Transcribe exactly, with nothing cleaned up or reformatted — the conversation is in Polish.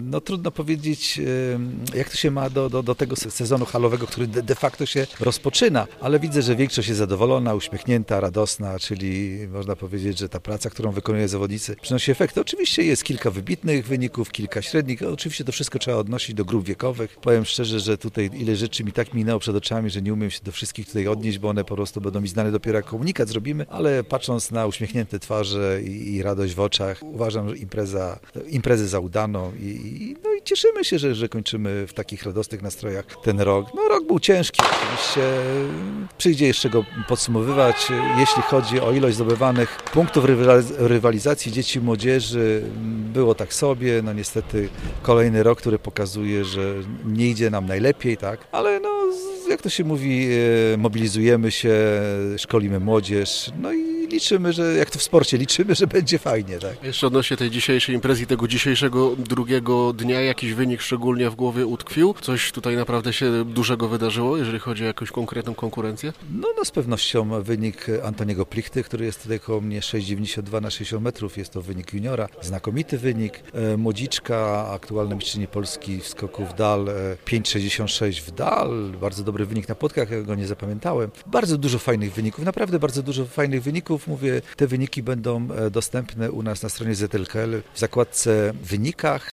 no trudno powiedzieć, jak to się ma do, do, do tego sezonu halowego, który de, de facto się rozpoczyna, ale widzę, że większość jest zadowolona, uśmiechnięta, radosna, czyli można powiedzieć, że ta praca, którą wykonują zawodnicy, przynosi efekty. Oczywiście jest kilka wybitnych wyników, kilka średnich, oczywiście to wszystko trzeba odnosić do grup wiekowych. Powiem szczerze, że tutaj ile rzeczy mi tak minęło przed oczami, że nie umiem się do wszystkich tutaj odnieść, bo one po prostu będą mi znane dopiero jak komunikat zrobimy, ale patrząc na uśmiechnięte twarze i, i radość w oczach, uważam, że impreza, imprezę za udaną i, i, no i cieszymy się, że, że kończymy w takich radosnych nastrojach ten rok. No rok był ciężki, oczywiście przyjdzie jeszcze go podsumowywać. Jeśli chodzi o ilość zdobywanych punktów rywalizacji dzieci i młodzieży, było tak sobie, no niestety kolejny rok, który pokazuje, że nie idzie nam najlepiej, tak, ale no jak to się mówi, mobilizujemy się, szkolimy młodzież, no i liczymy, że jak to w sporcie, liczymy, że będzie fajnie, tak. Jeszcze odnośnie tej dzisiejszej imprezy, tego dzisiejszego drugiego dnia, jakiś wynik szczególnie w głowie utkwił? Coś tutaj naprawdę się dużego wydarzyło, jeżeli chodzi o jakąś konkretną konkurencję? No, no z pewnością wynik Antoniego Plichty, który jest tutaj koło mnie sześć dziewięćdziesiąt dwa na sześćdziesiąt metrów, jest to wynik juniora, znakomity wynik. Młodziczka, aktualna mistrzyni Polski w skoku w dal, pięć sześćdziesiąt sześć w dal, bardzo dobry wynik na płotkach, ja go nie zapamiętałem. Bardzo dużo fajnych wyników, naprawdę bardzo dużo fajnych wyników. Mówię, te wyniki będą dostępne u nas na stronie Z L K L w zakładce wynikach.